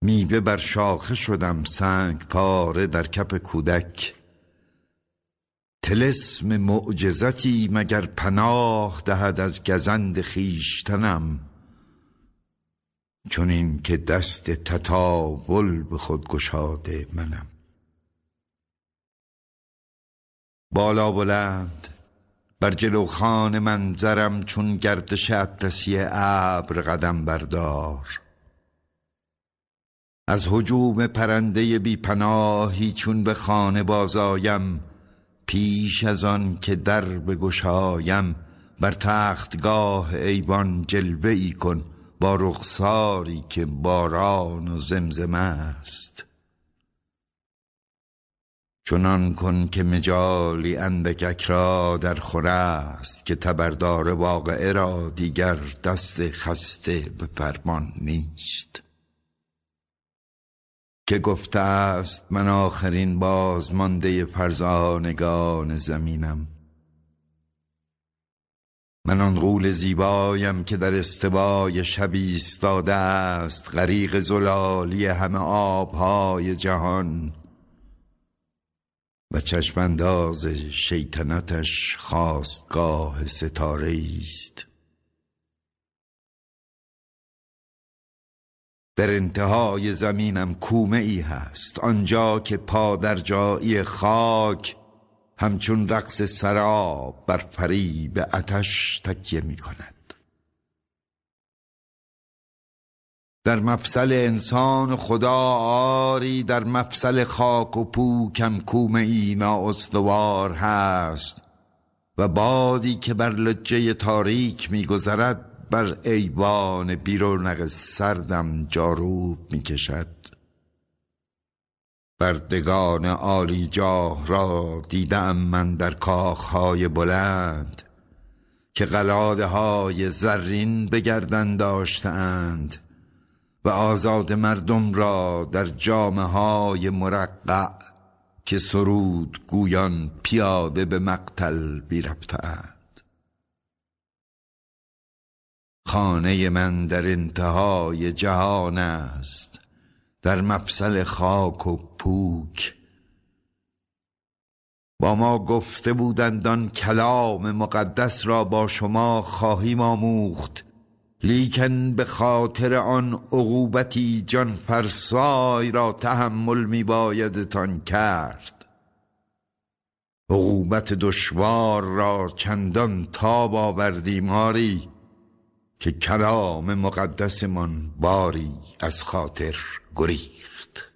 میوه بر شاخه شدم، سنگ پاره در کف کودک. طلسم معجزتی مگر پناه دهد از گزند خویشتنم، چون این که دست تطاول به خود گشاده منم. بالا بلند بر جلوخان منظرم، چون گردش اطلسی ابر قدم بردار. از هجوم پرنده بی پناهی چون به خانه بازایم، پیش از آن که در بگشایم بر تختگاه ایوان جلوه ای کن با رخساری که باران و زمزمه است. چنان کن که مجالی اندکک را در خور است، که تبردار واقعه را دیگر دست خسته به فرمان نیست. که گفته است من آخرین بازمانده فرزانگان زمینم. من آن غول زیبایم که در استوای شب ایستاده است، غریق زلالی همه آبهای جهان، و چشم انداز شیطنتش خاستگاه ستاره است. در انتهای زمینم کومه ای هست، آنجا که پا در جایی خاک همچون رقص سراب بر فریب آتش تکیه می کند. در مفصل انسان و خدا آری، در مفصل خاک و پوکم کومه ای نااستوار هست، و بادی که بر لجه تاریک می گذرد بر ایوان بیرونق سردم جاروب می کشد. بردگان عالی جاه را دیدم من در کاخهای بلند، که قلاده های زرین به گردن داشتند و آزاد مردم را در جامه های مرقع که سرود گویان پیاده به مقتل بی رفتند. خانه من در انتهای جهان است، در مفصل خاک و پوک. با ما گفته بودند آن کلام مقدس را با شما خواهیم آموخت، لیکن به خاطر آن عقوبتی جان فرسای را تحمل می بایدتان کرد. عقوبت دشوار را چندان تاب آوردیم آری، که کلام مقدسمان باری از خاطر گریخت.